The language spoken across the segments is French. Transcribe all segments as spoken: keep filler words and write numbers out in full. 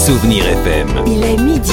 Souvenir F M. Il est midi.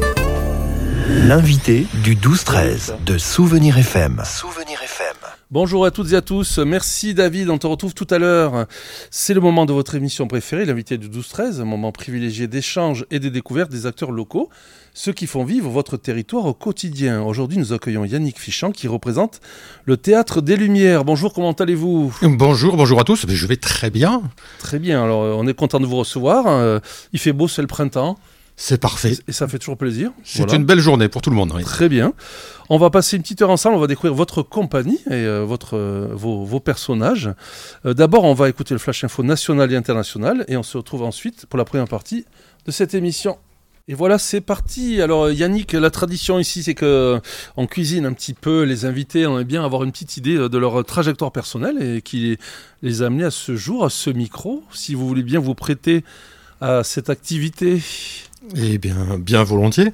L'invité du douze treize de Souvenir F M. Souvenir F M. Bonjour à toutes et à tous, merci David, on te retrouve tout à l'heure. C'est le moment de votre émission préférée, l'invité du douze treize, un moment privilégié d'échange et de découverte des acteurs locaux, ceux qui font vivre votre territoire au quotidien. Aujourd'hui, nous accueillons Yannick Fichant qui représente le Théâtre des Lumières. Bonjour, comment allez-vous ? Bonjour, bonjour à tous, je vais très bien. Très bien, alors on est content de vous recevoir, il fait beau, c'est le printemps. C'est parfait. Et ça fait toujours plaisir. C'est voilà. Une belle journée pour tout le monde. Oui. Très bien. On va passer une petite heure ensemble, on va découvrir votre compagnie et euh, votre, euh, vos, vos personnages. Euh, d'abord, on va écouter le Flash Info national et international et on se retrouve ensuite pour la première partie de cette émission. Et voilà, c'est parti. Alors Yannick, la tradition ici, c'est qu'on cuisine un petit peu les invités. On aime bien avoir une petite idée de leur trajectoire personnelle et qui les a amenés à ce jour, à ce micro. Si vous voulez bien vous prêter à cette activité. Eh bien, bien volontiers.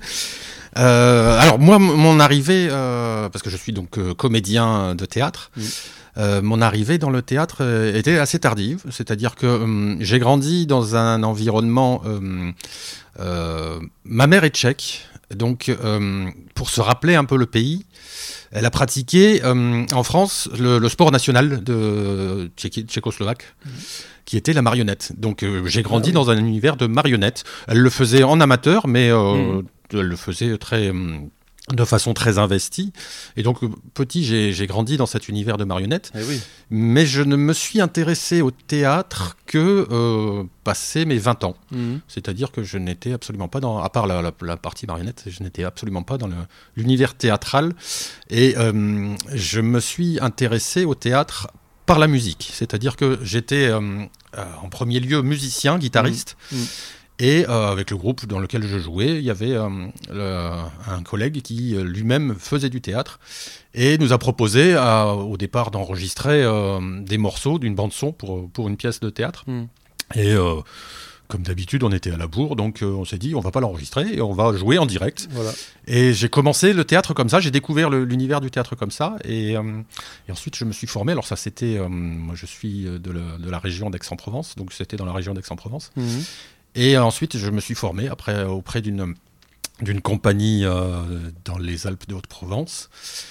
Euh, alors moi, mon arrivée, euh, parce que je suis donc euh, comédien de théâtre, mmh. euh, mon arrivée dans le théâtre euh, était assez tardive. C'est-à-dire que euh, j'ai grandi dans un environnement. Euh, euh, ma mère est tchèque, donc euh, pour se rappeler un peu le pays, elle a pratiqué euh, en France le, le sport national de Tchéquie, tchécoslovaque. Mmh. qui était la marionnette. Donc euh, j'ai grandi ah, oui. dans un univers de marionnettes. Elle le faisait en amateur, mais euh, mmh. elle le faisait très, de façon très investie. Et donc petit, j'ai, j'ai grandi dans cet univers de marionnettes. Eh oui. Mais je ne me suis intéressé au théâtre que euh, passé mes vingt ans. Mmh. C'est-à-dire que je n'étais absolument pas dans, à part la, la, la partie marionnette, je n'étais absolument pas dans le, l'univers théâtral. Et euh, je me suis intéressé au théâtre par la musique, c'est-à-dire que j'étais euh, euh, en premier lieu musicien, guitariste, mmh. Mmh. et euh, avec le groupe dans lequel je jouais, il y avait euh, le, un collègue qui lui-même faisait du théâtre et nous a proposé à, au départ d'enregistrer euh, des morceaux d'une bande-son pour, pour une pièce de théâtre. Mmh. Et euh, comme d'habitude, on était à la bourre, donc euh, on s'est dit on va pas l'enregistrer et on va jouer en direct. Voilà. Et j'ai commencé le théâtre comme ça, j'ai découvert le, l'univers du théâtre comme ça, et, euh, et ensuite je me suis formé. Alors ça, c'était, euh, moi je suis de la, de la région d'Aix-en-Provence, donc c'était dans la région d'Aix-en-Provence. Mmh. Et ensuite je me suis formé après auprès d'une d'une compagnie euh, dans les Alpes de Haute-Provence,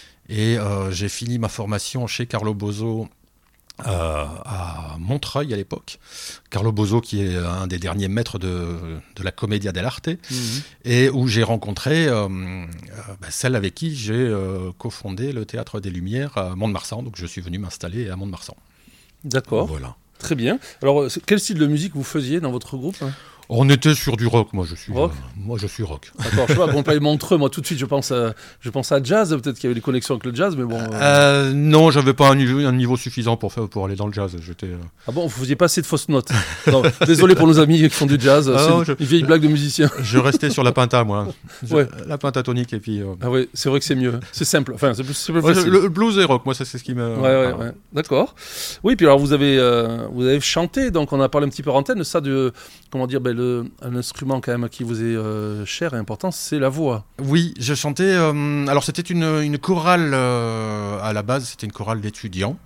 et euh, j'ai fini ma formation chez Carlo Bozo. Euh, à Montreuil à l'époque, Carlo Bozo qui est un des derniers maîtres de, de la Commedia dell'arte, mmh. et où j'ai rencontré euh, euh, bah, celle avec qui j'ai euh, cofondé le Théâtre des Lumières à Mont-de-Marsan, donc je suis venu m'installer à Mont-de-Marsan. D'accord, voilà. Très bien. Alors quel style de musique vous faisiez dans votre groupe ? On était sur du rock, moi je suis rock. Euh, moi je suis rock. D'accord, je sais pas, quand on parle Montreux, moi tout de suite je pense à, je pense à jazz, peut-être qu'il y avait des connexions avec le jazz, mais bon. Euh... Euh, non, j'avais pas un niveau, un niveau suffisant pour faire, pour aller dans le jazz. J'étais. Euh... Ah bon, vous faisiez pas assez de fausses notes. Non, désolé pour nos amis qui font du jazz, ah c'est non, une, je... une vieille blague de musicien. Je restais sur la pentatonique, moi. Je... Ouais. La pentatonique et puis. Euh... Ah ouais, c'est vrai que c'est mieux, c'est simple. Enfin, c'est plus, c'est plus ouais, facile. Le blues et rock, moi ça c'est ce qui me. Ouais, ouais, ah, ouais. D'accord. Oui, puis alors vous avez, euh, vous avez chanté, donc on a parlé un petit peu en antenne de ça, de comment dire, ben le un instrument quand même qui vous est euh, cher et important, c'est la voix. Oui, je chantais. Euh, alors c'était une, une chorale euh, à la base, c'était une chorale d'étudiants.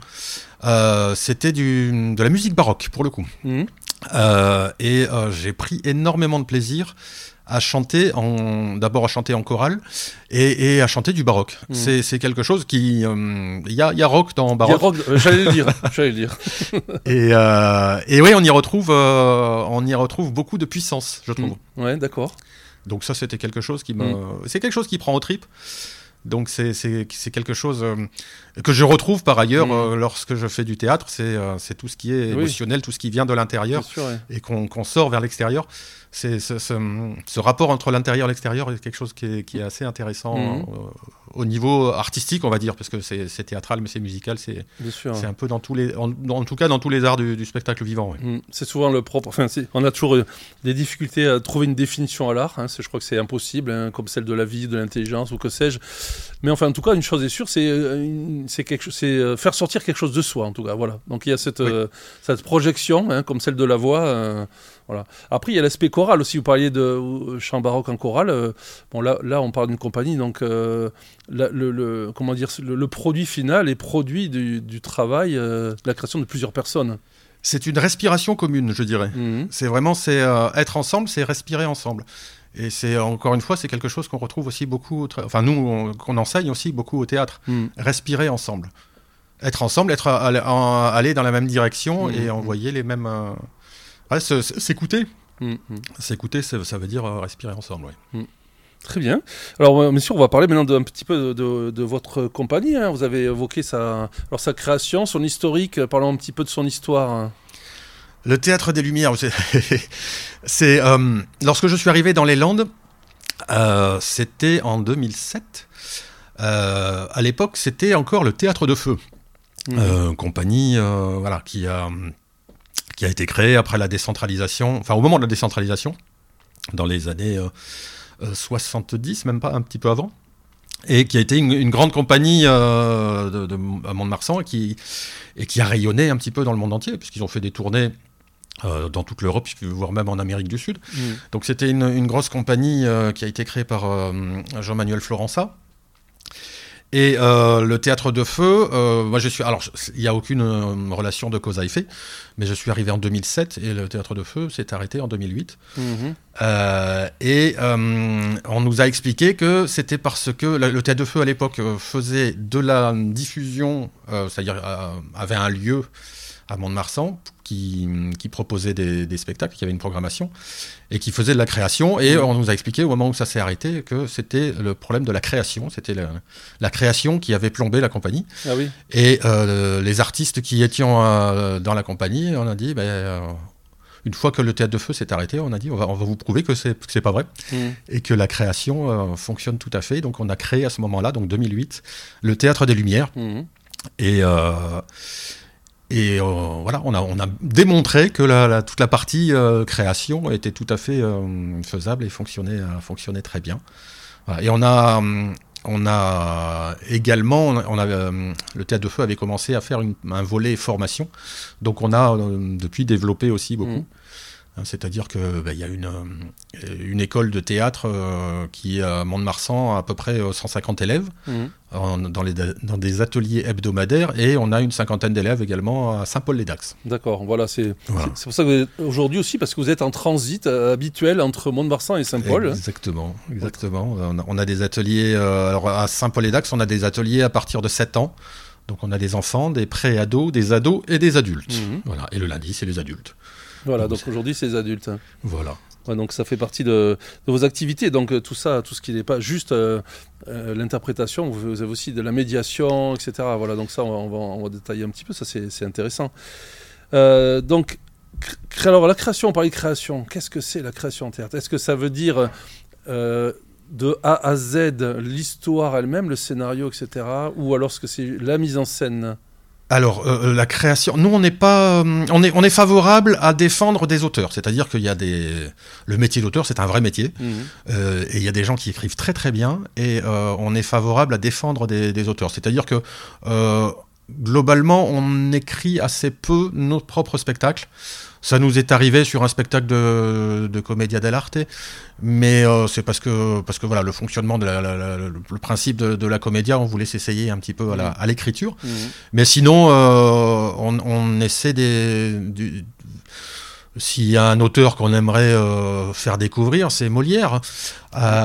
Euh, c'était du, de la musique baroque pour le coup. Mmh. Euh, et euh, j'ai pris énormément de plaisir à chanter, en, d'abord à chanter en chorale et, et à chanter du baroque. Mmh. C'est, c'est quelque chose qui... Il euh, y, a, y a rock dans baroque. Y a rock, euh, j'allais le dire. j'allais le dire. et, euh, et oui, on y retrouve, euh, on y retrouve beaucoup de puissance, je trouve. Mmh. Ouais, d'accord. Donc ça, c'était quelque chose qui me... Mmh. C'est quelque chose qui prend aux tripes. Donc c'est, c'est, c'est quelque chose euh, que je retrouve par ailleurs mmh. euh, lorsque je fais du théâtre. C'est, euh, c'est tout ce qui est émotionnel, oui. tout ce qui vient de l'intérieur sûr, ouais. et qu'on, qu'on sort vers l'extérieur. C'est, ce, ce, ce rapport entre l'intérieur et l'extérieur est quelque chose qui est, qui est assez intéressant mmh. euh, au niveau artistique, on va dire, parce que c'est, c'est théâtral, mais c'est musical, c'est, sûr, c'est ouais. un peu dans tous les, en, en tout cas dans tous les arts du, du spectacle vivant. Ouais. Mmh. C'est souvent le propre. Enfin, c'est, on a toujours euh, des difficultés à trouver une définition à l'art. Hein, c'est, je crois que c'est impossible, hein, comme celle de la vie, de l'intelligence ou que sais-je. Mais enfin, en tout cas, une chose est sûre, c'est, euh, c'est, quelque, c'est euh, faire sortir quelque chose de soi, en tout cas. Voilà. Donc il y a cette, oui. euh, cette projection, hein, comme celle de la voix. Euh, Voilà. Après, il y a l'aspect choral aussi. Vous parliez de euh, chant baroque en chorale. Euh, bon, là, là, on parle d'une compagnie, donc euh, la, le, le, comment dire, le, le produit final est produit du, du travail, euh, de la création de plusieurs personnes. C'est une respiration commune, je dirais. Mmh. C'est vraiment c'est, euh, être ensemble, c'est respirer ensemble. Et c'est, encore une fois, c'est quelque chose qu'on retrouve aussi beaucoup, enfin nous, on, qu'on enseigne aussi beaucoup au théâtre. Mmh. Respirer ensemble. Être ensemble, être, aller dans la même direction mmh. et envoyer les mêmes... Euh... Ouais, s'écouter. Mmh. S'écouter, ça, ça veut dire respirer ensemble, oui. Mmh. Très bien. Alors, monsieur, on va parler maintenant d'un petit peu de, de, de votre compagnie. Hein. Vous avez évoqué sa, alors, sa création, son historique. Parlons un petit peu de son histoire. Hein. Le Théâtre des Lumières, c'est, c'est euh, lorsque je suis arrivé dans les Landes, euh, c'était en deux mille sept. Euh, à l'époque, c'était encore le Théâtre de Feu, mmh. euh, compagnie, euh, voilà, qui a qui a été créée après la décentralisation, enfin au moment de la décentralisation, dans les années euh, euh, soixante-dix, même pas un petit peu avant. Et qui a été une, une grande compagnie euh, de, de, à Mont-de-Marsan et qui, et qui a rayonné un petit peu dans le monde entier, puisqu'ils ont fait des tournées euh, dans toute l'Europe, voire même en Amérique du Sud. Mmh. Donc c'était une, une grosse compagnie euh, qui a été créée par euh, Jean-Manuel Florença. Et euh, le Théâtre de Feu, euh, moi je suis, alors il n'y a aucune euh, relation de cause à effet, mais je suis arrivé en deux mille sept et le Théâtre de Feu s'est arrêté en deux mille huit. Mmh. Euh, et euh, on nous a expliqué que c'était parce que la, le Théâtre de Feu à l'époque faisait de la diffusion, euh, c'est-à-dire euh, avait un lieu à Mont-de-Marsan qui, qui proposait des, des spectacles, qui avait une programmation et qui faisait de la création. Et mmh. on nous a expliqué au moment où ça s'est arrêté que c'était le problème de la création. C'était la, la création qui avait plombé la compagnie. Ah oui. Et euh, les artistes qui étaient euh, dans la compagnie, on a dit, ben, euh, une fois que le Théâtre de Feu s'est arrêté, on a dit, on va, on va vous prouver que c'est, que c'est pas vrai mmh. et que la création euh, fonctionne tout à fait. Donc on a créé à ce moment-là, donc deux mille huit, le Théâtre des Lumières. Mmh. Et... Euh, Et euh, voilà, on a, on a démontré que la, la, toute la partie euh, création était tout à fait euh, faisable et fonctionnait, euh, fonctionnait très bien. Voilà. Et on a, on a également, on a, euh, le Théâtre de Feu avait commencé à faire une, un volet formation. Donc on a euh, depuis développé aussi beaucoup. Mmh. C'est-à-dire qu'il bah, y a une, une école de théâtre euh, qui, à Mont-de-Marsan, a à peu près cent cinquante élèves mmh. en, dans, les, dans des ateliers hebdomadaires, et on a une cinquantaine d'élèves également à Saint-Paul-les-Dax. D'accord, voilà, c'est, voilà. c'est, c'est pour ça que vous êtes aujourd'hui aussi, parce que vous êtes en transit euh, habituel entre Mont-de-Marsan et Saint-Paul. Exactement, exactement. On a, on a des ateliers, euh, alors à Saint-Paul-les-Dax, on a des ateliers à partir de sept ans. Donc on a des enfants, des pré-ados, des ados et des adultes. Mmh. Voilà. Et le lundi, c'est les adultes. Voilà, donc, donc aujourd'hui, c'est les adultes. Voilà. Ouais, donc ça fait partie de, de vos activités. Donc tout ça, tout ce qui n'est pas juste euh, euh, l'interprétation, vous avez aussi de la médiation, et cetera. Voilà, donc ça, on va, on va, on va détailler un petit peu, ça c'est, c'est intéressant. Euh, donc, cr- alors la création, on parlait de création. Qu'est-ce que c'est la création en théâtre ? Est-ce que ça veut dire euh, de A à Z l'histoire elle-même, le scénario, et cetera. Ou alors est-ce que c'est la mise en scène ? Alors, euh, la création, nous, on n'est pas, euh, on est, on est favorable à défendre des auteurs. C'est-à-dire qu'il y a des, le métier d'auteur, c'est un vrai métier, mmh. euh, et il y a des gens qui écrivent très très bien, et euh, on est favorable à défendre des, des auteurs. C'est-à-dire que euh, globalement, on écrit assez peu nos propres spectacles. Ça nous est arrivé sur un spectacle de, de Commedia dell'arte, mais euh, c'est parce que, parce que voilà, le fonctionnement, de la, la, la, le, le principe de, de la Commedia, on voulait s'essayer un petit peu à, la, à l'écriture. Mmh. Mais sinon, euh, on, on essaie des... Du, s'il y a un auteur qu'on aimerait euh, faire découvrir, c'est Molière. Euh,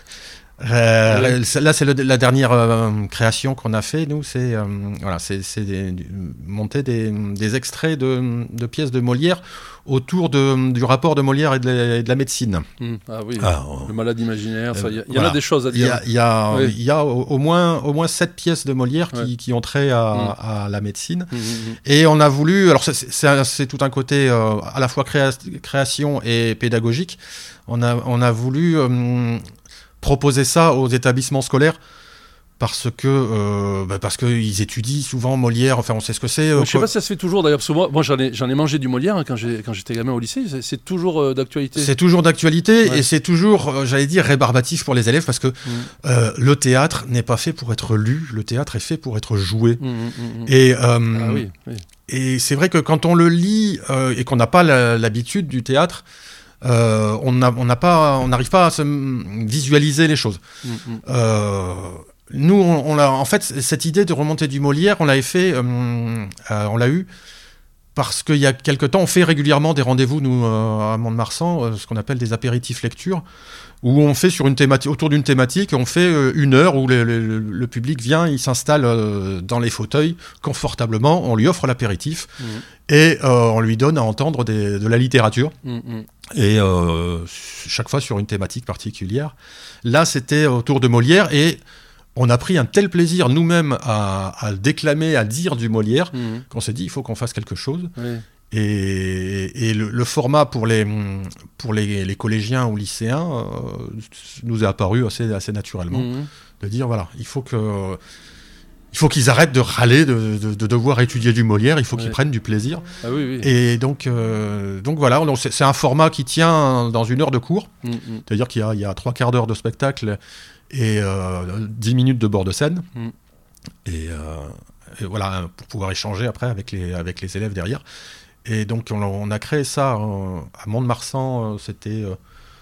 Euh, oui. Là, c'est le, la dernière euh, création qu'on a fait. Nous, c'est euh, voilà, c'est, c'est des, monter des, des extraits de, de pièces de Molière autour de, du rapport de Molière et de la, et de la médecine. Mmh. Ah oui, ah, le malade imaginaire. Il euh, y, y voilà. en a des choses à dire. Il y a, y a, oui. y a au, au moins au moins sept pièces de Molière qui, ouais. qui ont trait à, mmh. à la médecine. Mmh, mmh. Et on a voulu. Alors, c'est, c'est, c'est tout un côté euh, à la fois créa, création et pédagogique. On a on a voulu euh, proposer ça aux établissements scolaires parce que euh, bah parce qu'ils étudient souvent Molière. Enfin, on sait ce que c'est. Euh, je sais pas si ça se fait toujours d'ailleurs. Parce que moi, moi j'en ai j'en ai mangé du Molière hein, quand j'ai quand j'étais gamin au lycée. C'est, c'est toujours euh, d'actualité. C'est toujours d'actualité ouais. et c'est toujours, euh, j'allais dire, rébarbatif pour les élèves parce que mmh. euh, le théâtre n'est pas fait pour être lu. Le théâtre est fait pour être joué. Mmh, mmh, mmh. Et euh, ah, oui, oui. et c'est vrai que quand on le lit euh, et qu'on n'a pas la, l'habitude du théâtre. Euh, on n'a on n'a pas on n'arrive pas à se visualiser les choses. Mmh, mmh. Euh, nous on, on l'a en fait cette idée de remonter du Molière on l'avait fait euh, euh, on l'a eu parce qu'il y a quelque temps, on fait régulièrement des rendez-vous, nous, euh, à Mont-de-Marsan, euh, ce qu'on appelle des apéritifs lecture, où on fait sur une thématique, autour d'une thématique, on fait euh, une heure où le, le, le public vient, il s'installe euh, dans les fauteuils confortablement, on lui offre l'apéritif, mmh. et euh, on lui donne à entendre des, de la littérature. Mmh. Et euh, chaque fois sur une thématique particulière. Là, c'était autour de Molière, et on a pris un tel plaisir nous-mêmes à, à déclamer, à dire du Molière, mmh. qu'on s'est dit il faut qu'on fasse quelque chose. Oui. Et, et le, le format pour les, pour les, les collégiens ou lycéens euh, nous est apparu assez, assez naturellement. Mmh. De dire voilà, il faut que... Il faut qu'ils arrêtent de râler, de, de, de devoir étudier du Molière, il faut ouais. qu'ils prennent du plaisir. Ah oui, oui. Et donc, euh, donc voilà, donc c'est, c'est un format qui tient dans une heure de cours. Mm, mm. C'est-à-dire qu'il y a, il y a trois quarts d'heure de spectacle et euh, dix minutes de bord de scène. Mm. Et, euh, et voilà, pour pouvoir échanger après avec les, avec les élèves derrière. Et donc on, on a créé ça euh, à Mont-de-Marsan, c'était euh,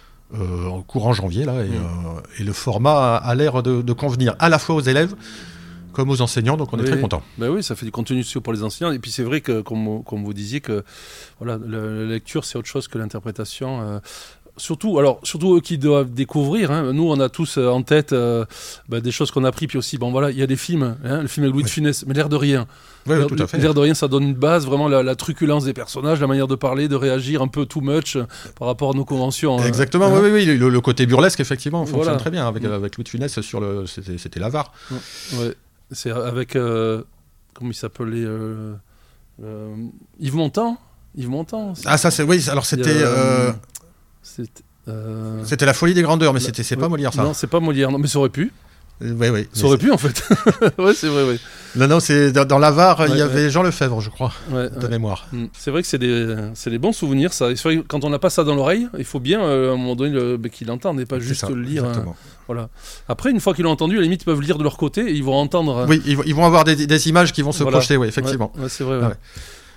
euh, courant janvier, là, et, mm. euh, et le format a, a l'air de, de convenir à la fois aux élèves comme aux enseignants, donc on oui. est très contents. Ben oui, ça fait du contenu pour les enseignants. Et puis c'est vrai que, comme, comme vous disiez, que voilà, la, la lecture, c'est autre chose que l'interprétation. Euh, surtout, alors, surtout eux qui doivent découvrir. Hein. Nous, on a tous en tête euh, ben, des choses qu'on a appris. Puis aussi, bon voilà, il y a des films, hein, le film avec Louis oui. de Funès, mais l'air de rien. Oui, oui, tout à fait. L'air de rien, ça donne une base, vraiment la, la truculence des personnages, la manière de parler, de réagir un peu too much euh, par rapport à nos conventions. Exactement, hein. oui, oui, oui. Le, le côté burlesque, effectivement, fonctionne voilà. très bien avec, mmh. avec Louis de Funès sur le, c'était, c'était l'avare. Mmh. Ouais. C'est avec, euh, comment il s'appelait euh, euh, Yves Montand Yves Montand Ah, ça, c'est, oui, alors c'était... A, euh, c'était, euh... c'était La Folie des Grandeurs, mais la, c'était, c'est ouais, pas Molière, ça. Non, c'est pas Molière, non, mais ça aurait pu. Oui, oui. Ça aurait pu, en fait. Oui, c'est vrai, oui. Non, non, c'est dans, dans l'avare, il ouais, y avait ouais. Jean Lefebvre, je crois, ouais, de ouais. mémoire. C'est vrai que c'est des, c'est des bons souvenirs, ça. C'est vrai que quand on n'a pas ça dans l'oreille, il faut bien, euh, à un moment donné, le, bah, qu'il l'entende et pas c'est juste ça, le lire. Hein. Voilà. Après, une fois qu'ils l'ont entendu, à la limite, ils peuvent lire de leur côté et ils vont entendre. Oui, ils, ils vont avoir des, des images qui vont se voilà. projeter, oui, effectivement. Ouais, ouais, c'est vrai, ouais. Ah ouais.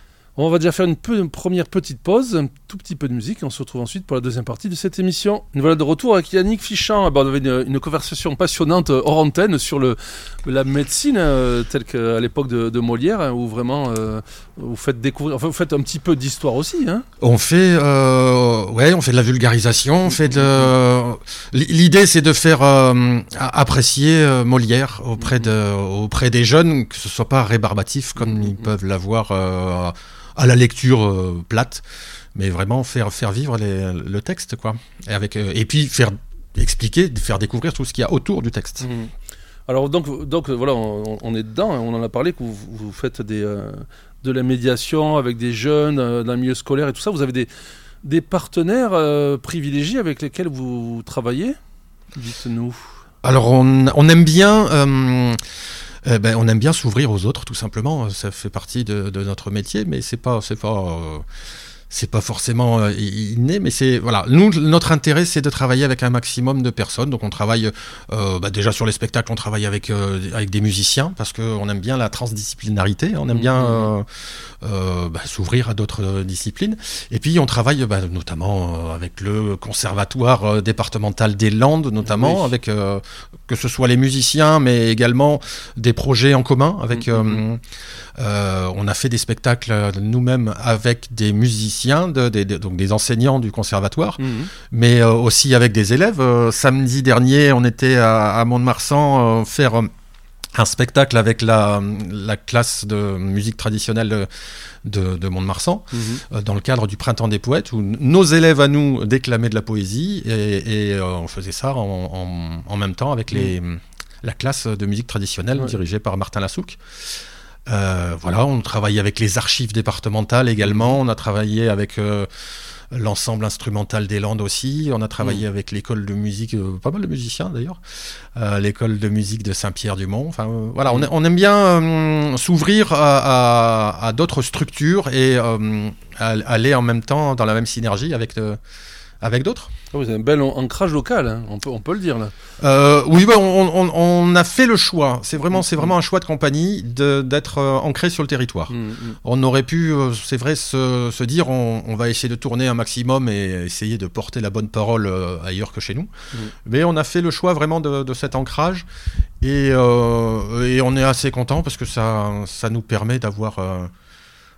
On va déjà faire une, peu, une première petite pause, un tout petit peu de musique, et on se retrouve ensuite pour la deuxième partie de cette émission. Nous voilà de retour avec Yannick Fichamp. On avait une, une conversation passionnante hors antenne sur le, la médecine, euh, telle qu'à l'époque de, de Molière, hein, où vraiment euh, vous faites découvrir, enfin vous faites un petit peu d'histoire aussi. Hein. On fait, euh, ouais, on fait de la vulgarisation. On fait de. L'idée, c'est de faire euh, apprécier euh, Molière auprès de, auprès des jeunes, que ce soit pas rébarbatif comme ils peuvent l'avoir. Euh, à la lecture euh, plate, mais vraiment faire, faire vivre les, le texte, quoi. Et, avec, euh, et puis faire expliquer, faire découvrir tout ce qu'il y a autour du texte. Mmh. Alors donc, donc voilà, on, on est dedans, on en a parlé, que vous, vous faites des, euh, de la médiation avec des jeunes, euh, dans le milieu scolaire et tout ça. Vous avez des, des partenaires euh, privilégiés avec lesquels vous travaillez ? Dites-nous. Alors on, on aime bien... Euh, Euh, ben, on aime bien s'ouvrir aux autres, tout simplement. Ça fait partie de, de notre métier, mais c'est pas, c'est pas, euh, c'est pas forcément euh, inné. Mais c'est voilà. Nous, notre intérêt, c'est de travailler avec un maximum de personnes. Donc, on travaille euh, bah, déjà sur les spectacles, on travaille avec euh, avec des musiciens parce que on aime bien la transdisciplinarité. On aime bien euh, euh, bah, s'ouvrir à d'autres disciplines. Et puis, on travaille bah, notamment euh, avec le conservatoire euh, départemental des Landes, notamment oui. avec euh, que ce soit les musiciens, mais également des projets en commun. Avec, mmh, euh, euh, on a fait des spectacles nous-mêmes avec des musiciens, de, de, de, donc des enseignants du conservatoire, mmh. mais euh, aussi avec des élèves. Euh, samedi dernier, on était à, à Mont-de-Marsan euh, faire euh, un spectacle avec la, la classe de musique traditionnelle de, de Mont-de-Marsan, mmh. euh, dans le cadre du Printemps des Poètes, où nos élèves à nous déclamaient de la poésie, et, et euh, on faisait ça en, en, en même temps avec les... Mmh. la classe de musique traditionnelle, ouais. dirigée par Martin Lassouque. Euh, voilà, on travaille avec les archives départementales également, on a travaillé avec euh, l'ensemble instrumental des Landes aussi, on a travaillé mmh. avec l'école de musique, euh, pas mal de musiciens d'ailleurs, euh, l'école de musique de Saint-Pierre-du-Mont. Enfin, euh, voilà, mmh. on, on aime bien euh, s'ouvrir à, à, à d'autres structures et euh, à, aller en même temps dans la même synergie avec... Euh, avec d'autres. Oh, c'est un bel ancrage local, hein. on, peut, on peut le dire là. Euh, oui, bah, on, on, on a fait le choix. C'est vraiment, c'est vraiment un choix de compagnie de, d'être euh, ancré sur le territoire. Mmh, mmh. On aurait pu, euh, c'est vrai, se, se dire on, on va essayer de tourner un maximum et essayer de porter la bonne parole euh, ailleurs que chez nous. Mmh. Mais on a fait le choix vraiment de, de cet ancrage et, euh, et on est assez content parce que ça, ça nous permet d'avoir... Euh,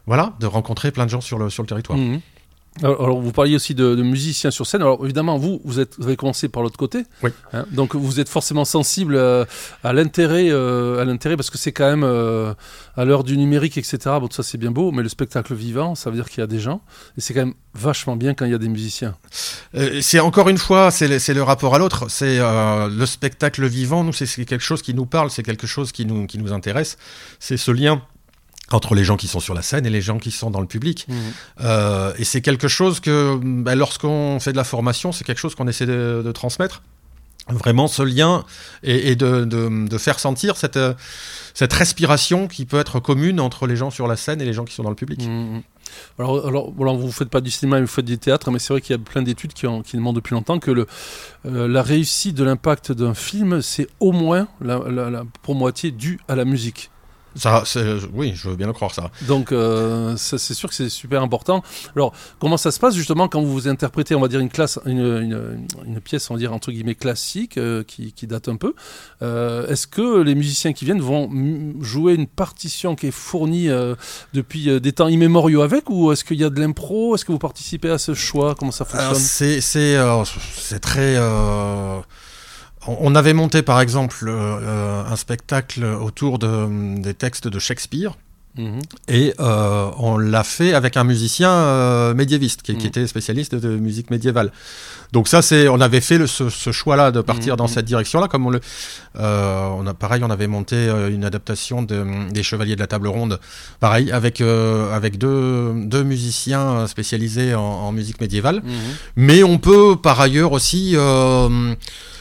voilà, de rencontrer plein de gens sur le, sur le territoire. Mmh. Alors, alors, vous parliez aussi de, de musiciens sur scène. Alors, évidemment, vous, vous, êtes, vous avez commencé par l'autre côté. Oui. Hein, donc, vous êtes forcément sensible euh, à, l'intérêt, euh, à l'intérêt, parce que c'est quand même, euh, à l'heure du numérique, et cetera, bon, tout ça, c'est bien beau, mais le spectacle vivant, ça veut dire qu'il y a des gens. Et c'est quand même vachement bien quand il y a des musiciens. Euh, c'est encore une fois, c'est le, c'est le rapport à l'autre. C'est euh, le spectacle vivant, nous, c'est, c'est quelque chose qui nous parle, c'est quelque chose qui nous, qui nous intéresse. C'est ce lien entre les gens qui sont sur la scène et les gens qui sont dans le public. Mmh. Euh, et c'est quelque chose que, bah, lorsqu'on fait de la formation, c'est quelque chose qu'on essaie de, de transmettre. Vraiment ce lien et, et de, de, de faire sentir cette, cette respiration qui peut être commune entre les gens sur la scène et les gens qui sont dans le public. Mmh. Alors, alors voilà, vous ne faites pas du cinéma, vous faites du théâtre, mais c'est vrai qu'il y a plein d'études qui, ont, qui demandent depuis longtemps que le, euh, la réussite de l'impact d'un film, c'est au moins, la, la, la, pour moitié, dû à la musique. Ça, c'est, oui, je veux bien le croire, ça. Donc, euh, ça, c'est sûr que c'est super important. Alors, comment ça se passe justement quand vous interprétez, on va dire, une classe, une, une, une pièce, on va dire, entre guillemets, classique, euh, qui, qui date un peu. Euh, est-ce que les musiciens qui viennent vont m- jouer une partition qui est fournie euh, depuis euh, des temps immémoriaux avec, ou est-ce qu'il y a de l'impro? Est-ce que vous participez à ce choix? Comment ça fonctionne? Alors, c'est, c'est, euh, c'est très... Euh... On avait monté par exemple euh, un spectacle autour de, des textes de Shakespeare. Mmh. Et euh, on l'a fait avec un musicien euh, médiéviste qui, mmh. qui était spécialiste de, de musique médiévale. Donc ça, c'est, on avait fait le, ce, ce choix-là de partir mmh. dans cette direction-là. Comme on le, euh, on a pareil, on avait monté euh, une adaptation de, des Chevaliers de la Table Ronde, pareil avec euh, avec deux deux musiciens spécialisés en, en musique médiévale. Mmh. Mais on peut par ailleurs aussi euh,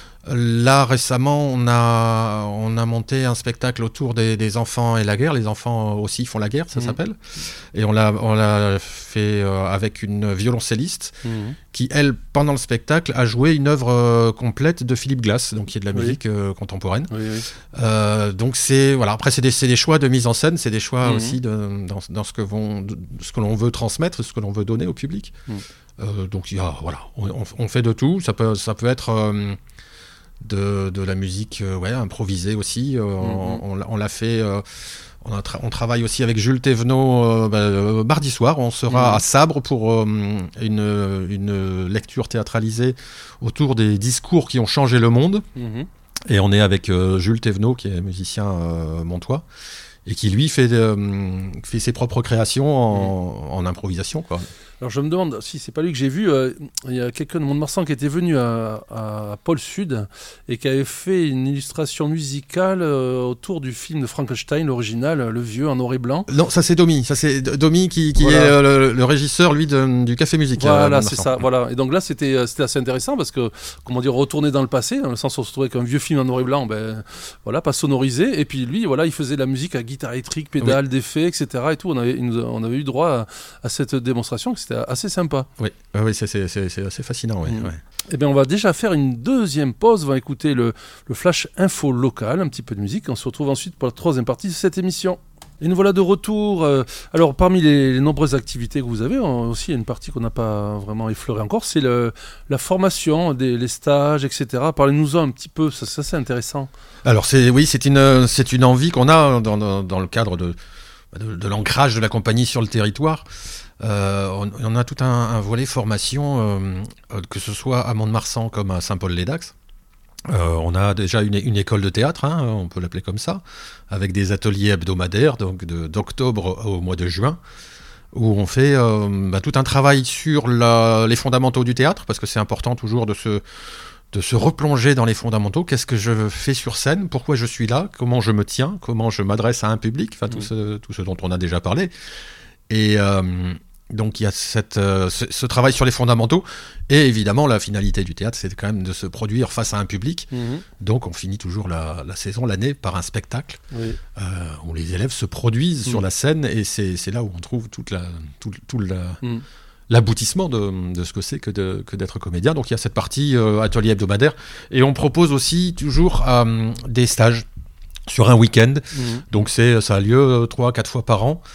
Là, récemment, on a, on a monté un spectacle autour des, des enfants et la guerre. Les enfants aussi font la guerre, ça mmh. s'appelle. Et on l'a, on l'a fait euh, avec une violoncelliste mmh. qui, elle, pendant le spectacle, a joué une œuvre euh, complète de Philip Glass, donc qui est de la oui. musique euh, contemporaine. Oui, oui. Euh, donc, c'est, voilà. Après, c'est des, c'est des choix de mise en scène, c'est des choix mmh. aussi de, dans, dans ce que, vont, de, ce que l'on veut transmettre, ce que l'on veut donner au public. Mmh. Euh, donc, il y a, voilà, on, on fait de tout. Ça peut, ça peut être... Euh, De, de la musique euh, ouais, improvisée aussi. Euh, mm-hmm. on, on, on l'a fait. Euh, on, a tra- on travaille aussi avec Jules Thévenot euh, bah, euh, mardi soir. On sera mm-hmm. à Sabre pour euh, une, une lecture théâtralisée autour des discours qui ont changé le monde. Mm-hmm. Et on est avec euh, Jules Thévenot, qui est musicien euh, montois, et qui lui fait, euh, fait ses propres créations en, mm. en improvisation, quoi. Alors je me demande si c'est pas lui que j'ai vu, euh, il y a quelqu'un de Mont-de-Marsan qui était venu à, à Pôle Sud et qui avait fait une illustration musicale euh, autour du film de Frankenstein, l'original, le vieux en noir et blanc. Non, ça c'est Domi, ça c'est Domi qui, qui voilà. est euh, le, le régisseur lui de, du Café Musique. Voilà, c'est ça. Voilà. Et donc là c'était c'était assez intéressant parce que comment dire, retourner dans le passé, dans le sens où on se trouvait avec un vieux film en noir et blanc, ben voilà, pas sonorisé. Et puis lui, voilà, il faisait la musique à guitare électrique, pédale, oui. d'effets, et cetera. Et tout. On avait on avait eu droit à, à cette démonstration. C'était assez sympa. Oui, euh, oui c'est, c'est, c'est, c'est assez fascinant. Oui, mmh. ouais. Eh bien, on va déjà faire une deuxième pause. On va écouter le, le flash info local, un petit peu de musique. On se retrouve ensuite pour la troisième partie de cette émission. Et nous voilà de retour. Alors, parmi les, les nombreuses activités que vous avez, aussi, il y a une partie qu'on n'a pas vraiment effleurée encore, c'est le, la formation, des, les stages, et cetera. Parlez-nous-en un petit peu, ça, ça c'est intéressant. Alors, c'est, oui, c'est une, c'est une envie qu'on a dans, dans, dans le cadre de, de, de l'ancrage de la compagnie sur le territoire. Euh, on, on a tout un, un volet formation, euh, que ce soit à Mont-de-Marsan comme à Saint-Paul-les-Dax. Euh, on a déjà une, une école de théâtre, hein, on peut l'appeler comme ça, avec des ateliers hebdomadaires, donc de, d'octobre au mois de juin, où on fait euh, bah, tout un travail sur la, les fondamentaux du théâtre, parce que c'est important toujours de se, de se replonger dans les fondamentaux. Qu'est-ce que je fais sur scène? Pourquoi je suis là? Comment je me tiens? Comment je m'adresse à un public? Enfin, tout, mmh. ce, tout ce dont on a déjà parlé. Et... Euh, Donc il y a cette, euh, ce, ce travail sur les fondamentaux, et évidemment la finalité du théâtre, c'est quand même de se produire face à un public. Mmh. Donc on finit toujours la, la saison, l'année, par un spectacle oui. euh, où les élèves se produisent mmh. sur la scène, et c'est, c'est là où on trouve toute la, tout, tout la, mmh. l'aboutissement de, de ce que c'est que, de, que d'être comédien. Donc il y a cette partie euh, atelier hebdomadaire, et on propose aussi toujours euh, des stages sur un week-end. Mmh. Donc c'est, ça a lieu trois à quatre fois par an.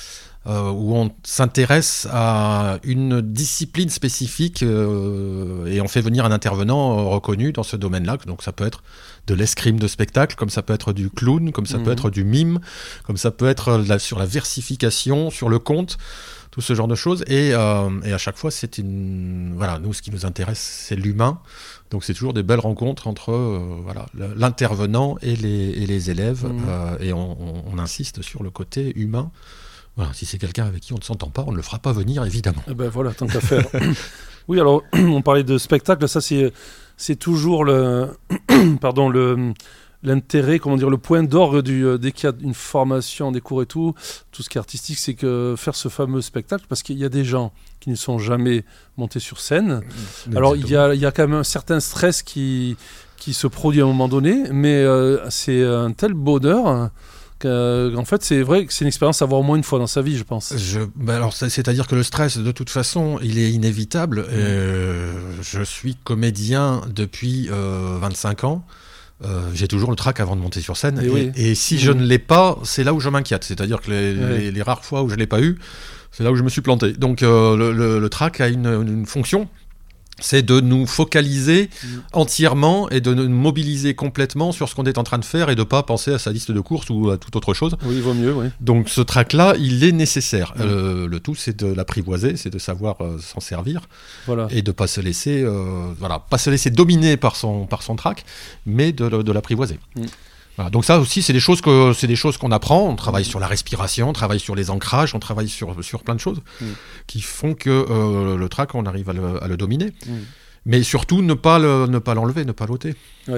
euh, où on s'intéresse à une discipline spécifique euh, et on fait venir un intervenant reconnu dans ce domaine-là. Donc ça peut être de l'escrime de spectacle, comme ça peut être du clown, comme ça mmh. peut être du mime, comme ça peut être la, sur la versification, sur le conte, tout ce genre de choses. Et, euh, et à chaque fois, c'est une... Voilà, nous, ce qui nous intéresse, c'est l'humain. Donc c'est toujours des belles rencontres entre euh, voilà, l'intervenant et les, et les élèves. Mmh. Euh, et on, on, on insiste sur le côté humain. Voilà, si c'est quelqu'un avec qui on ne s'entend pas, on ne le fera pas venir, évidemment. Eh ben voilà, tant qu'à faire. Oui, alors, on parlait de spectacle, ça c'est, c'est toujours le, pardon, le, l'intérêt, comment dire, le point d'orgue du, dès qu'il y a une formation, des cours et tout, tout ce qui est artistique, c'est que faire ce fameux spectacle, parce qu'il y a des gens qui ne sont jamais montés sur scène. Mmh, alors, il y, a, il y a quand même un certain stress qui, qui se produit à un moment donné, mais euh, c'est un tel bonheur... Euh, en fait, c'est vrai que c'est une expérience à avoir au moins une fois dans sa vie, je pense. Je, bah alors, c'est, c'est-à-dire que le stress, de toute façon, il est inévitable. Mmh. Euh, je suis comédien depuis euh, vingt-cinq ans. Euh, j'ai toujours le trac avant de monter sur scène. Et, et, oui. et si mmh. je ne l'ai pas, c'est là où je m'inquiète. C'est-à-dire que les, oui. les, les rares fois où je ne l'ai pas eu, c'est là où je me suis planté. Donc, euh, le, le, le trac a une, une fonction. C'est de nous focaliser mmh. entièrement et de nous mobiliser complètement sur ce qu'on est en train de faire et de ne pas penser à sa liste de courses ou à toute autre chose. Oui, il vaut mieux, oui. Donc ce track-là, il est nécessaire. Mmh. Euh, le tout, c'est de l'apprivoiser, c'est de savoir euh, s'en servir voilà. et de ne pas se laisser, euh, voilà, pas se laisser dominer par son, par son track, mais de, de l'apprivoiser. Mmh. Voilà, donc ça aussi, c'est des choses que c'est des choses qu'on apprend. On travaille mmh. sur la respiration, on travaille sur les ancrages, on travaille sur sur plein de choses mmh. qui font que euh, le track, on arrive à le, à le dominer. Mmh. Mais surtout, ne pas le, ne pas l'enlever, ne pas l'ôter. Oui.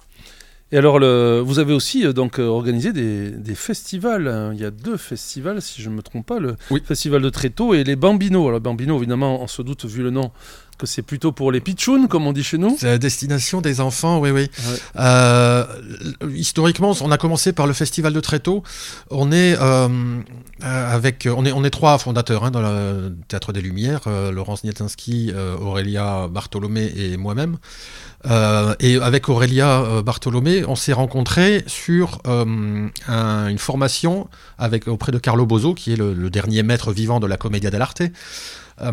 Et alors, le, vous avez aussi euh, donc euh, organisé des, des festivals. Hein. Il y a deux festivals, si je ne me trompe pas, le oui. festival de Tréteaux et les Bambinos. Alors, Bambinos, évidemment, on se doute, vu le nom, que c'est plutôt pour les pitchouns, comme on dit chez nous. C'est la destination des enfants, oui, oui. Ouais. Euh, historiquement, on a commencé par le festival de Tréteaux. On est euh, avec, on est, on est trois fondateurs hein, dans le Théâtre des Lumières, euh, Laurence Nietzinski, euh, Aurélia Bartholomé et moi-même. Euh, et avec Aurélia euh, Bartholomé, on s'est rencontrés sur euh, un, une formation avec, auprès de Carlo Bozo, qui est le, le dernier maître vivant de la Commedia dell'arte. Euh,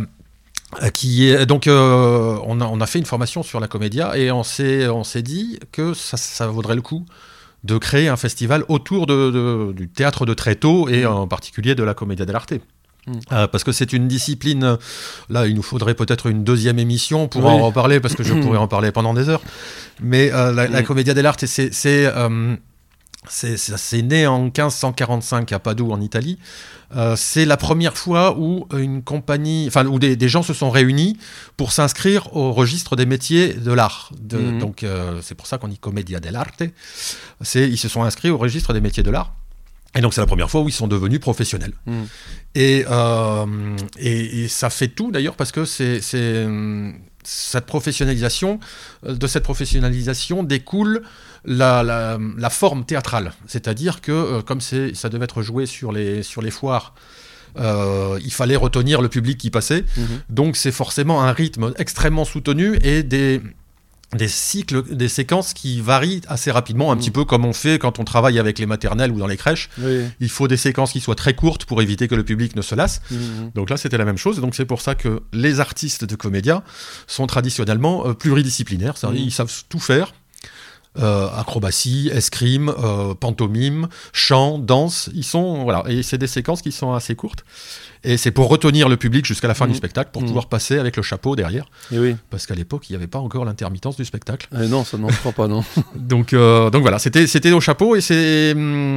Qui est, donc euh, on, a, on a fait une formation sur la Commedia et on s'est, on s'est dit que ça, ça vaudrait le coup de créer un festival autour de, de, du théâtre de Tréteaux et en particulier de la Commedia dell'arte. Mmh. Euh, parce que c'est une discipline, là il nous faudrait peut-être une deuxième émission pour oui. en reparler, parce que je pourrais en parler pendant des heures, mais euh, la, mmh. la Commedia dell'arte c'est, c'est, euh, c'est, c'est, c'est né en quinze cent quarante-cinq à Padoue en Italie. Euh, c'est la première fois où une compagnie, enfin où des, des gens se sont réunis pour s'inscrire au registre des métiers de l'art. De, mmh. Donc euh, c'est pour ça qu'on dit Commedia dell'arte. C'est, ils se sont inscrits au registre des métiers de l'art. Et donc c'est la première fois où ils sont devenus professionnels. Mmh. Et, euh, et, et ça fait tout d'ailleurs parce que c'est, c'est cette professionnalisation, de cette professionnalisation découle la, la, la forme théâtrale. C'est-à-dire que euh, comme c'est, ça devait être joué sur les, sur les foires, euh, il fallait retenir le public qui passait. Mmh. Donc c'est forcément un rythme extrêmement soutenu et des... des cycles, des séquences qui varient assez rapidement, un mmh. petit peu comme on fait quand on travaille avec les maternelles ou dans les crèches. Oui. Il faut des séquences qui soient très courtes pour éviter que le public ne se lasse. Mmh. Donc là, c'était la même chose. Donc c'est pour ça que les artistes de comédia sont traditionnellement euh, pluridisciplinaires. Mmh. Ils savent tout faire. Euh, acrobatie, escrime, euh, pantomime, chant, danse. Ils sont, voilà. Et c'est des séquences qui sont assez courtes. Et c'est pour retenir le public jusqu'à la fin mmh. du spectacle, pour mmh. pouvoir passer avec le chapeau derrière. Et oui. Parce qu'à l'époque, il n'y avait pas encore l'intermittence du spectacle. Et non, ça ne m'en prend pas, non. donc, euh, donc voilà, c'était, c'était au chapeau et, c'est,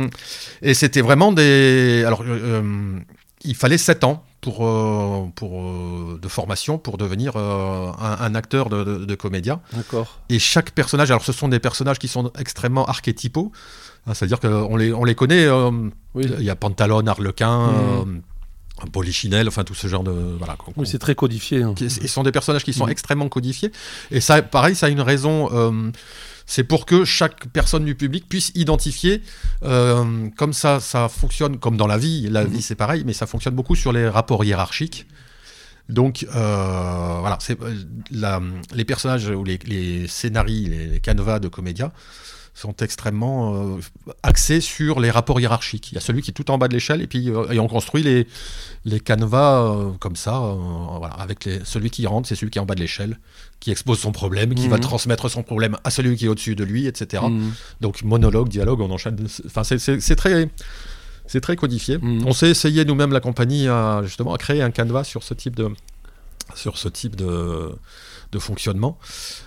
et c'était vraiment des... Alors, euh, il fallait sept ans pour, euh, pour, euh, de formation pour devenir euh, un, un acteur de, de, de comédia. D'accord. Et chaque personnage, alors ce sont des personnages qui sont extrêmement archétypaux, hein, c'est-à-dire qu'on les, on les connaît, euh, oui. Il y a Pantalone, Arlequin... Mmh. Euh, Polichinelle, enfin tout ce genre de... Voilà, oui, c'est très codifié. Hein. Ce sont des personnages qui sont mmh. extrêmement codifiés. Et ça, pareil, ça a une raison... Euh, c'est pour que chaque personne du public puisse identifier, euh, comme ça, ça fonctionne, comme dans la vie, la mmh. vie c'est pareil, mais ça fonctionne beaucoup sur les rapports hiérarchiques. Donc euh, voilà, c'est, la, les personnages ou les, les scénarii, les, les canevas de Comédia sont extrêmement euh, axés sur les rapports hiérarchiques. Il y a celui qui est tout en bas de l'échelle et puis euh, et on construit les, les canevas euh, comme ça, euh, voilà, avec les, celui qui rentre, c'est celui qui est en bas de l'échelle, qui expose son problème, qui mmh. va transmettre son problème à celui qui est au-dessus de lui, et cetera. Mmh. Donc monologue, dialogue, on enchaîne. Enfin, c'est, c'est, c'est très... C'est très codifié. Mmh. On s'est essayé nous-mêmes, la compagnie, à, justement, à créer un canevas sur ce type de, sur ce type de, de fonctionnement.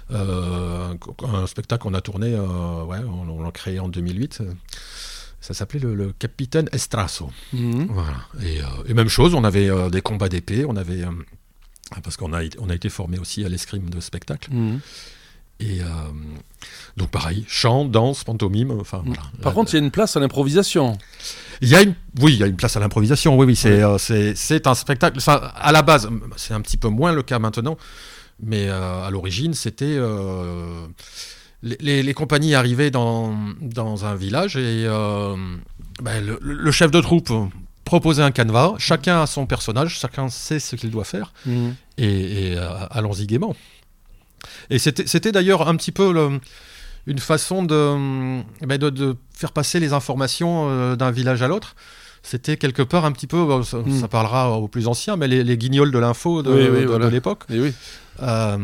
Euh, un spectacle qu'on a tourné, euh, ouais, on, on l'a créé en deux mille huit. Ça s'appelait le, le Capitaine Estrasso. Mmh. Voilà. Et, euh, et même chose, on avait euh, des combats d'épée, on avait euh, parce qu'on a, on a été formé aussi à l'escrime de spectacle. Mmh. Et euh, donc pareil, chant, danse, pantomime, enfin voilà. Par contre, il y a une place à l'improvisation. Il y a une, oui, il y a une place à l'improvisation. Oui, oui, c'est, oui. Euh, c'est, c'est un spectacle. Enfin, à la base, c'est un petit peu moins le cas maintenant, mais euh, à l'origine, c'était euh, les, les, les compagnies arrivaient dans dans un village et euh, ben, le, le chef de troupe proposait un canevas. Chacun a son personnage, chacun sait ce qu'il doit faire, mmh. et, et euh, allons-y gaiement. Et c'était, c'était d'ailleurs un petit peu le, une façon de, de, de faire passer les informations euh, d'un village à l'autre. C'était quelque part un petit peu, ça, mmh. ça parlera aux plus anciens, mais les, les guignols de l'info de, oui, oui, de, voilà. de l'époque. Oui. Euh,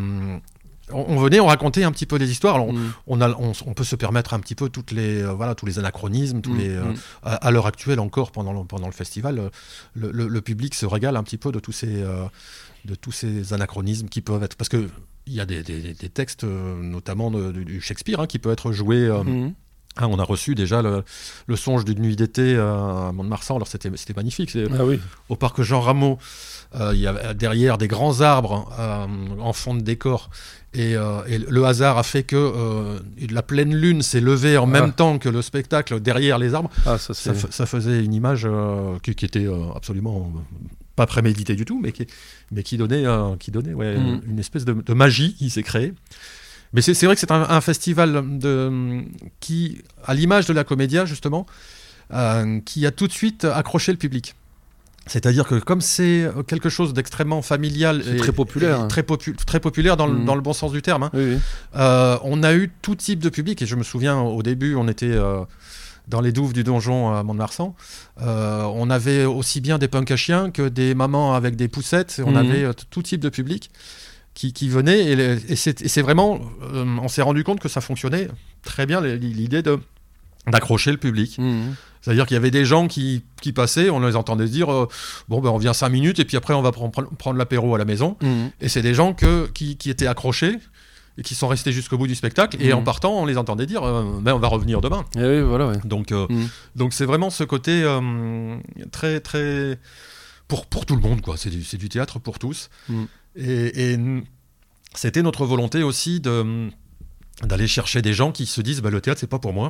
on, on venait, on racontait un petit peu des histoires. Alors, mmh. on, a, on, on peut se permettre un petit peu toutes les, euh, voilà, tous les anachronismes, tous mmh. les, euh, à, à l'heure actuelle encore, pendant le, pendant le festival, le, le, le public se régale un petit peu de tous ces, euh, de tous ces anachronismes qui peuvent être... Parce que il y a des, des, des textes, euh, notamment de, de, du Shakespeare, hein, qui peut être joué. Euh, mmh. hein, on a reçu déjà le, le songe d'une nuit d'été euh, à Mont-de-Marsan. Alors c'était, c'était magnifique. C'est, ah oui. Au parc Jean Rameau, euh, il y a derrière des grands arbres euh, en fond de décor. Et, euh, et le hasard a fait que euh, la pleine lune s'est levée en ah. même temps que le spectacle derrière les arbres. Ah, ça, c'est... Ça, ça faisait une image euh, qui, qui était euh, absolument... pas prémédité du tout, mais qui, mais qui donnait, euh, qui donnait ouais, mmh. une espèce de, de magie qui s'est créée. Mais c'est, c'est vrai que c'est un, un festival de, qui, à l'image de la Comédia, justement, euh, qui a tout de suite accroché le public. C'est-à-dire que comme c'est quelque chose d'extrêmement familial... C'est et, très populaire. Et hein. très, popu- très populaire dans, mmh. le, dans le bon sens du terme. Hein. Oui, oui. Euh, on a eu tout type de public, et je me souviens, au début, on était... Euh, dans les douves du donjon à Mont-de-Marsan, euh, on avait aussi bien des punks à chiens que des mamans avec des poussettes. On mmh. avait euh, tout type de public qui, qui venait. Et, les, et, c'est, et c'est vraiment... Euh, on s'est rendu compte que ça fonctionnait très bien, l'idée de, d'accrocher le public. Mmh. C'est-à-dire qu'il y avait des gens qui, qui passaient, on les entendait se dire euh, bon, ben, on vient cinq minutes et puis après on va pr- prendre l'apéro à la maison. Mmh. Et c'est des gens que, qui, qui étaient accrochés et qui sont restés jusqu'au bout du spectacle, et mmh. en partant, on les entendait dire euh, « mais on va revenir demain et ». Oui, voilà, ouais. Donc, euh, mmh. donc c'est vraiment ce côté euh, très, très... Pour, pour tout le monde, quoi. C'est du, c'est du théâtre pour tous. Mmh. Et, et c'était notre volonté aussi de, d'aller chercher des gens qui se disent bah, « le théâtre, c'est pas pour moi ».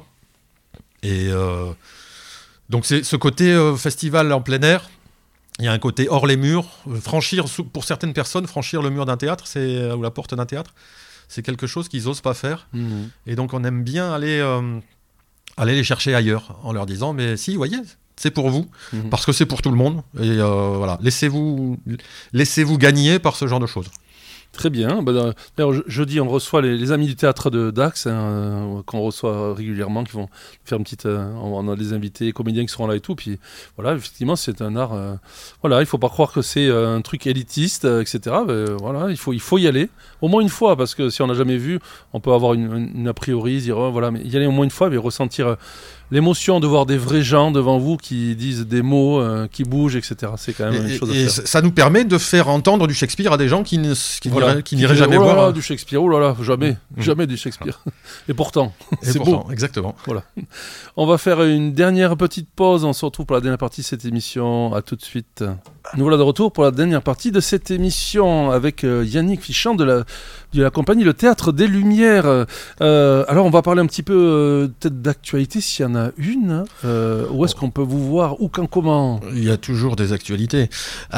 Et euh, donc c'est ce côté euh, festival en plein air. Il y a un côté hors les murs. Franchir, pour certaines personnes, franchir le mur d'un théâtre, c'est, ou la porte d'un théâtre, c'est quelque chose qu'ils n'osent pas faire. Mmh. Et donc, on aime bien aller, euh, aller les chercher ailleurs en leur disant « Mais si, vous voyez, c'est pour vous, mmh. parce que c'est pour tout le monde. Et euh, voilà, laissez-vous, laissez-vous gagner par ce genre de choses. » Très bien. Bah, d'ailleurs, jeudi, on reçoit les, les amis du théâtre de Dax, hein, qu'on reçoit régulièrement, qui vont faire une petite... Euh, on a des invités, comédiens qui seront là et tout. Puis voilà, effectivement, c'est un art... Euh, voilà, il ne faut pas croire que c'est un truc élitiste, euh, et cetera. Mais, voilà, il faut, il faut y aller, au moins une fois, parce que si on n'a jamais vu, on peut avoir une, une, une a priori, dire, oh, voilà, mais y aller au moins une fois, mais ressentir... Euh, l'émotion de voir des vrais gens devant vous qui disent des mots, euh, qui bougent, et cetera. C'est quand même et, une chose et à faire. Ça nous permet de faire entendre du Shakespeare à des gens qui, ne, qui, voilà. n'iraient, qui n'iraient jamais oh là voir. Là, du Shakespeare, oh là là, jamais, mmh. jamais du Shakespeare. Et pourtant, et c'est pourtant, beau. Exactement. Voilà. On va faire une dernière petite pause. On se retrouve pour la dernière partie de cette émission. À tout de suite. Nous voilà de retour pour la dernière partie de cette émission avec euh, Yannick Fichant de la, de la compagnie Le Théâtre des Lumières. Euh, alors, on va parler un petit peu euh, peut-être d'actualité, s'il y en a une. Euh, où est-ce qu'on peut vous voir? Où, quand, comment? Il y a toujours des actualités.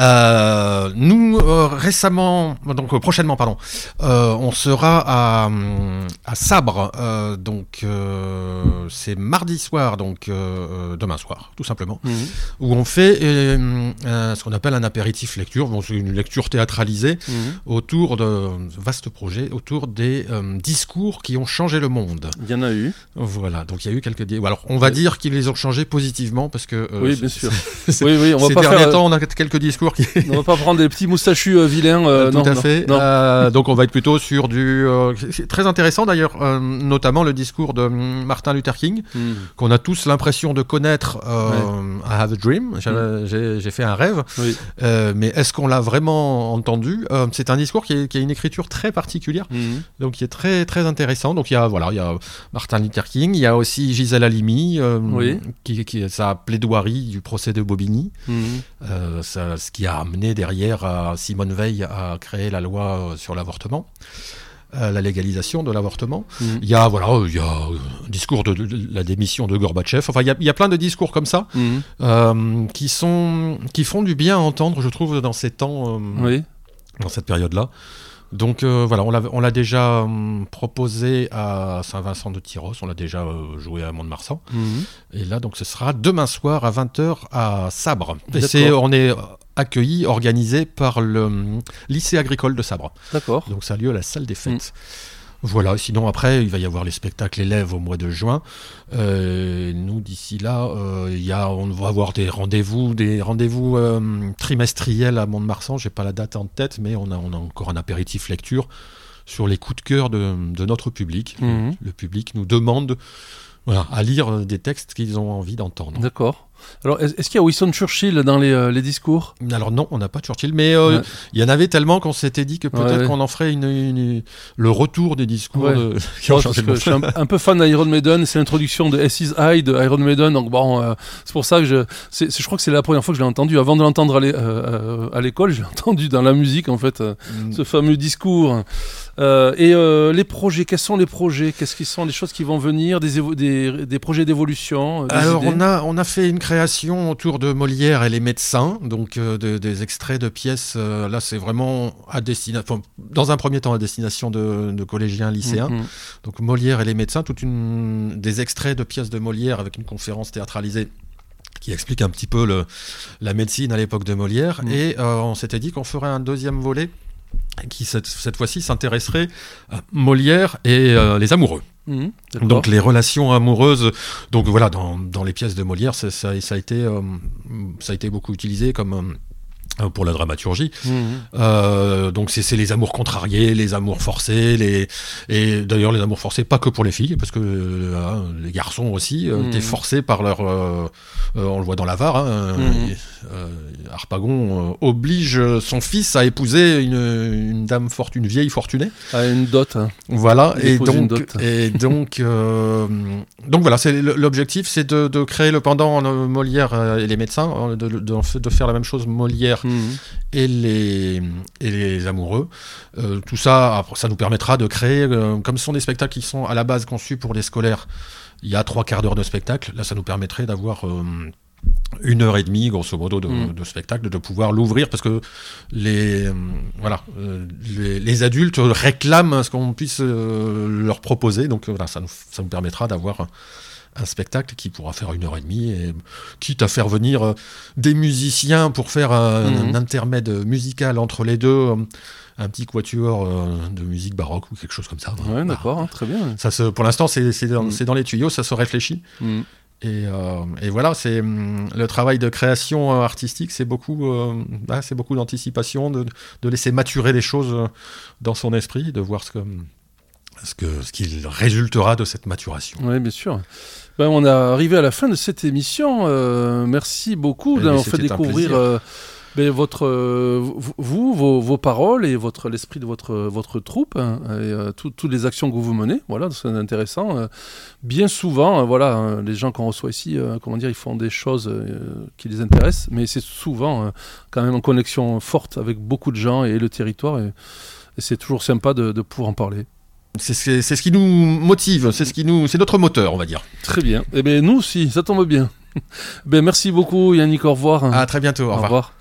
Euh, nous, euh, récemment, donc euh, prochainement, pardon, euh, on sera à, à Sabre. Euh, donc, euh, c'est mardi soir, donc euh, demain soir, tout simplement, mmh. où on fait euh, euh, ce qu'on appelle un apéritif lecture. Bon, c'est une lecture théâtralisée mmh. autour de vaste projet, autour des euh, discours qui ont changé le monde. Il y en a eu. Voilà, donc il y a eu quelques. Di- Alors, on va oui. dire qu'ils les ont changés positivement parce que. Euh, oui, bien sûr. oui, oui, on va ces pas derniers faire... temps, on a quelques discours qui. On va pas prendre des petits moustachus euh, vilains. Euh, Tout non, à non, fait. Non. Euh, donc, on va être plutôt sur du. Euh, c'est très intéressant d'ailleurs, euh, notamment le discours de Martin Luther King, mmh. qu'on a tous l'impression de connaître. Euh, ouais. I have a dream. J'ai, mmh. j'ai, j'ai fait un rêve. Oui. Euh, mais est-ce qu'on l'a vraiment entendu ? euh, C'est un discours qui, est, qui a une écriture très particulière, mmh. donc qui est très très intéressant. Donc il y a voilà, il y a Martin Luther King, il y a aussi Gisèle Halimi, euh, oui. qui, qui sa plaidoirie du procès de Bobigny, mmh. euh, ça, ce qui a amené derrière à Simone Veil à créer la loi sur l'avortement. Euh, la légalisation de l'avortement. Mmh. Il y a voilà, il y a un discours de, de, de la démission de Gorbatchev. Enfin, il y a, il y a plein de discours comme ça mmh. euh, qui sont qui font du bien à entendre, je trouve, dans ces temps, euh, oui. dans cette période-là. Donc euh, voilà, on l'a, on l'a déjà euh, proposé à Saint-Vincent de Tyrosse, on l'a déjà euh, joué à Mont-de-Marsan. Mmh. Et là, donc, ce sera demain soir à vingt heures à Sabre. Et c'est, on est accueilli, organisé par le lycée agricole de Sabre. D'accord. Donc ça a lieu à la salle des fêtes. Mmh. Voilà, sinon après, il va y avoir les spectacles élèves au mois de juin. Euh, nous, d'ici là, euh, y a, on va avoir des rendez-vous, des rendez-vous euh, trimestriels à Mont-de-Marsan. Je n'ai pas la date en tête, mais on a, on a encore un apéritif lecture sur les coups de cœur de, de notre public. Mmh. Le public nous demande voilà, à lire des textes qu'ils ont envie d'entendre. D'accord. Alors, est-ce qu'il y a Winston Churchill dans les, euh, les discours ? Alors non, on n'a pas de Churchill, mais euh, ouais. il y en avait tellement qu'on s'était dit que peut-être ouais, ouais. qu'on en ferait une, une, le retour des discours ouais. de... qui ont ouais, changé le Je suis un, un peu fan d'Iron Maiden, c'est l'introduction de S Is I de Iron Maiden, donc bon, euh, c'est pour ça que je... C'est, c'est, je crois que c'est la première fois que je l'ai entendu. Avant de l'entendre à, l'é, euh, à l'école, je l'ai entendu dans la musique, en fait, euh, mm. ce fameux discours. Euh, et euh, les projets, quels sont les projets ? Qu'est-ce qui sont les choses qui vont venir ? Des, évo- des, des projets d'évolution des Alors, idées ? on a, on a fait une création autour de Molière et les médecins, donc euh, de, des extraits de pièces. Euh, là, c'est vraiment à destination, dans un premier temps à destination de, de collégiens, lycéens. Mm-hmm. Donc Molière et les médecins, toute une des extraits de pièces de Molière avec une conférence théâtralisée qui explique un petit peu le, la médecine à l'époque de Molière. Mm. Et euh, on s'était dit qu'on ferait un deuxième volet qui cette, cette fois-ci s'intéresserait à Molière et euh, les amoureux. Mmh, donc les relations amoureuses, donc voilà, dans, dans les pièces de Molière, ça, ça, ça, a, été, euh, ça a été beaucoup utilisé comme euh, pour la dramaturgie. Mmh. Euh, donc c'est, c'est les amours contrariés, les amours forcés, les, et d'ailleurs les amours forcés pas que pour les filles, parce que euh, les garçons aussi euh, mmh. étaient forcés par leur... Euh, euh, on le voit dans la Var, hein, mmh. euh, Harpagon euh, oblige son fils à épouser une, une dame forte, une vieille fortunée. À une dot. Hein. Voilà, et donc, et donc, euh, donc voilà, c'est, l'objectif c'est de, de créer le pendant euh, Molière euh, et les médecins, de, de, de faire la même chose Molière mmh. et, les, et les amoureux. Euh, tout ça, ça nous permettra de créer, euh, comme ce sont des spectacles qui sont à la base conçus pour les scolaires, il y a trois quarts d'heure de spectacle, là ça nous permettrait d'avoir euh, une heure et demie grosso modo de, mmh. de spectacle, de pouvoir l'ouvrir parce que les, euh, voilà, euh, les, les adultes réclament ce qu'on puisse euh, leur proposer, donc euh, voilà, ça nous, ça nous permettra d'avoir un, un spectacle qui pourra faire une heure et demie, et quitte à faire venir euh, des musiciens pour faire un, mmh. un intermède musical entre les deux, euh, un petit quatuor euh, de musique baroque ou quelque chose comme ça. Ouais, bah, d'accord, hein, très bien. Ça se, pour l'instant, c'est, c'est, dans, mmh. c'est dans les tuyaux, ça se réfléchit. Mmh. Et, euh, et voilà, c'est le travail de création artistique, c'est beaucoup, euh, bah, c'est beaucoup d'anticipation, de, de laisser maturer les choses dans son esprit, de voir ce que, ce que, ce qu'il résultera de cette maturation. Oui, bien sûr. Ben, on est arrivé à la fin de cette émission. Euh, merci beaucoup d'avoir fait découvrir euh, ben, votre, euh, vous, vos, vos paroles et votre, l'esprit de votre, votre troupe, hein, et euh, tout, toutes les actions que vous menez. Voilà, c'est intéressant. Euh, bien souvent, euh, voilà, hein, les gens qu'on reçoit ici, euh, comment dire, ils font des choses euh, qui les intéressent, mais c'est souvent euh, quand même en connexion forte avec beaucoup de gens et le territoire, et, et c'est toujours sympa de, de pouvoir en parler. C'est, c'est, c'est ce qui nous motive, c'est, ce qui nous, c'est notre moteur, on va dire. Très bien. Eh bien, nous aussi, ça tombe bien. Ben, merci beaucoup, Yannick, au revoir. À très bientôt, au revoir. Au revoir.